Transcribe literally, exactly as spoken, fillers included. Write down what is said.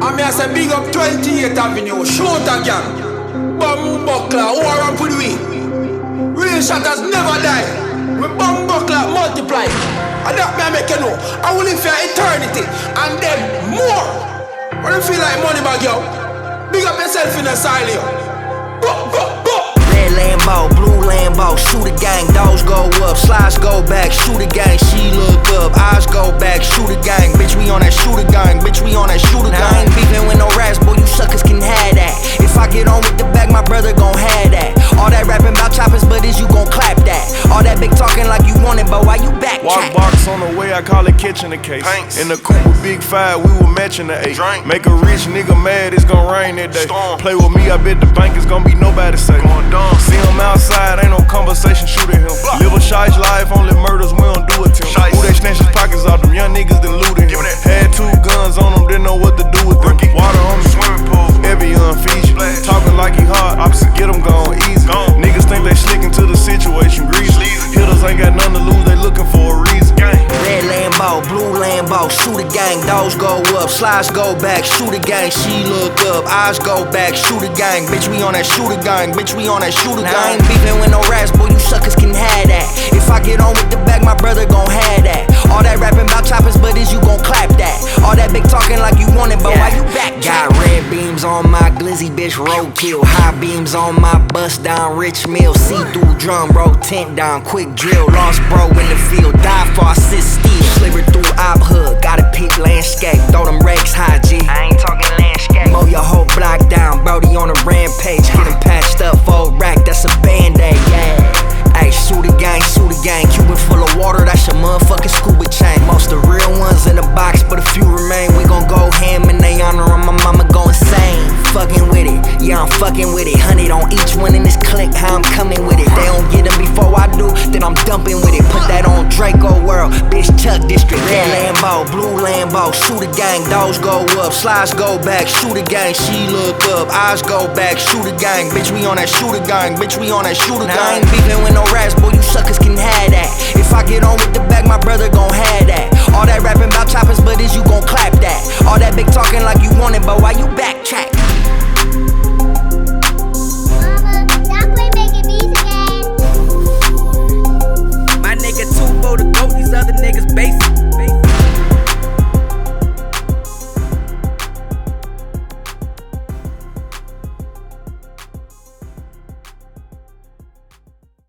And me I say big up twenty-eighth Avenue, shoot again. Bomb buckler, who are on for the way? Real shatters never die. We bomb buckler multiply. And that me I make you know. I will live for eternity and then more. When you feel like money bag yo, big up yourself in the asylum. Buh, buh, buh. Red Lambo, blue Lambo, shoot a gang, doors go up, slides go back, shoot a gang, she look up, eyes go back, shoot a gang, bitch we on that shooter gang, bitch we on that shooter gang. Now I ain't beefing with no rats, boy you suckers can have that. If I get on with the bag, my brother gon' have that. All that rapping about choppers, but is you gon' clap that? All that big talking like you want it, but why you back? Walk box on the way, I call it catching the case. Thanks. In the coupe with Big Five, we were matching the eight. Drink. Make a rich nigga mad, it's gon' rain that day. Storm. Play with me, I bet the bank is gon' be nobody safe. Going dumb. See him outside, ain't no conversation, shooting him. Block. Live a shy's life, only murders, we don't do it to him. Who they snatch his pockets off, them young niggas then looting him. Had two guns on them, didn't know what to do with them. Rookie. Water on me, swimming pool, every young Fiji. Talking like he hard, opposite, get him gone easy. Gone. Niggas think they slick into the situation, greasy. Hitters ain't got nothing to lose, they looking for a reason. Gang. Red Lambo, blue Lambo, shoot a gang, doors go up, slides go back, shoot a gang, she look up, eyes go back, shoot a gang, bitch we on that shooter gang, bitch we on that shooter gang. Now I ain't beefing with no rats, boy you suckers can have that. If I get on with the bag, my brother gon' have that. All that rapping about choppers, but is you gon' clap that? All that big talking like you want it, but yeah. Why you back? Got red beams on my glizzy, bitch roadkill. High beams on my bust down, rich meal. See-through drum, bro, tent down, quick drill. Lost bro in the field, die for I sit still. Sliver through op hood, gotta peep landscape. Throw them rakes high, G. I ain't talking landscape. Mow your whole block down, Brody on a rampage. Get him patched up, full rack, that's a band-aid, yeah. Ayy, shoot a gang, shoot a gang. Cuban full of water, that's your motherfucking scuba chain. Most the real ones in the box, but a few remain. We gon' go ham in they honor, and my mama go insane. Fucking with it, yeah, I'm fucking with it. Hundred on each one in this clique, how I'm coming with it. They don't get them before I do, then I'm dumping with it. Put that on Draco World, bitch, Chuck District. Red Lambo, blue Lambo, shoot a gang, doors go up, slides go back, shoot a gang, she look up, eyes go back, shoot a gang, bitch we on that shooter gang, bitch we on that shooter gang. Now I ain't beefing with no rats, boy you suckers can have that. If I get on with the bag, my brother